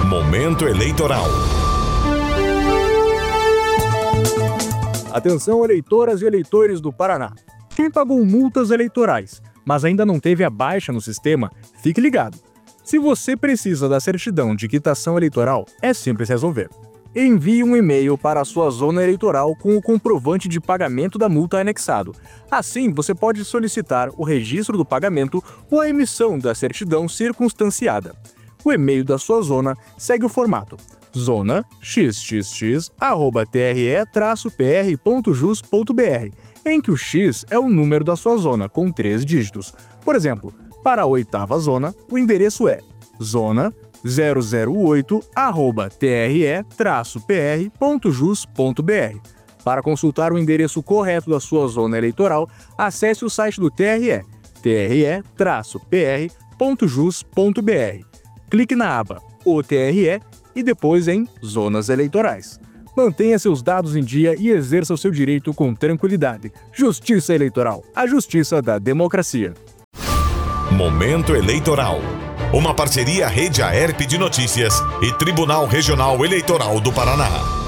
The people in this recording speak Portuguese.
Momento eleitoral. Atenção, eleitoras e eleitores do Paraná. Quem pagou multas eleitorais, mas ainda não teve a baixa no sistema, fique ligado. Se você precisa da certidão de quitação eleitoral, é simples resolver. Envie um e-mail para a sua zona eleitoral com o comprovante de pagamento da multa anexado. Assim, você pode solicitar o registro do pagamento ou a emissão da certidão circunstanciada. O e-mail da sua zona segue o formato: zona xxx@tre-pr.jus.br, em que o X é o número da sua zona, com 3 dígitos. Por exemplo, para a 8ª zona, o endereço é zona 008@tre-pr.jus.br. Para consultar o endereço correto da sua zona eleitoral, acesse o site do TRE, tre-pr.jus.br. Clique na aba O TRE e depois em Zonas Eleitorais. Mantenha seus dados em dia e exerça o seu direito com tranquilidade. Justiça Eleitoral, a justiça da democracia. Momento eleitoral. Uma parceria Rede Aerp de Notícias e Tribunal Regional Eleitoral do Paraná.